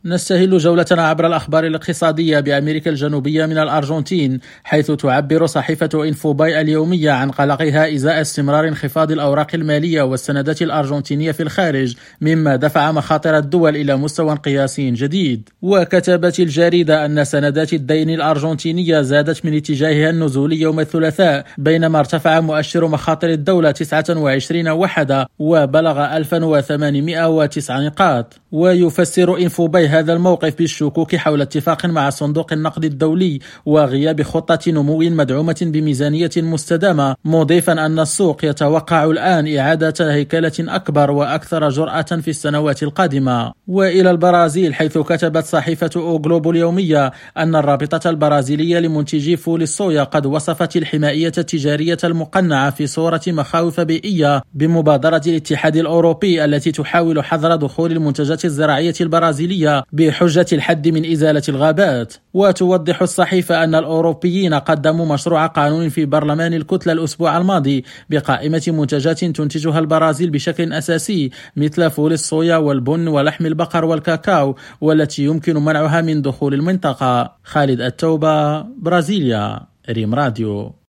نستهل جولتنا عبر الأخبار الاقتصادية بأمريكا الجنوبية من الأرجنتين، حيث تعبر صحيفة إنفوباي اليومية عن قلقها إزاء استمرار انخفاض الأوراق المالية والسندات الأرجنتينية في الخارج، مما دفع مخاطر الدول إلى مستوى قياسي جديد. وكتبت الجريدة أن سندات الدين الأرجنتينية زادت من اتجاهها النزولي يوم الثلاثاء، بينما ارتفع مؤشر مخاطر الدولة 29 وحدة وبلغ 1809 نقاط. ويفسر إنفوباي هذا الموقف بالشكوك حول اتفاق مع صندوق النقد الدولي وغياب خطة نمو مدعومة بميزانية مستدامة، مضيفا أن السوق يتوقع الآن إعادة هيكلة أكبر وأكثر جرأة في السنوات القادمة. وإلى البرازيل، حيث كتبت صحيفة أو جلوبو اليومية أن الرابطة البرازيلية لمنتجي فول الصويا قد وصفت الحماية التجارية المقنعة في صورة مخاوف بيئية بمبادرة الاتحاد الأوروبي التي تحاول حظر دخول المنتجات الزراعية البرازيلية بحجة الحد من إزالة الغابات. وتوضح الصحيفة أن الأوروبيين قدموا مشروع قانون في برلمان الكتلة الأسبوع الماضي بقائمة منتجات تنتجها البرازيل بشكل أساسي، مثل فول الصويا والبن ولحم البقر والكاكاو، والتي يمكن منعها من دخول المنطقة. خالد التوبة، برازيليا، ريم راديو.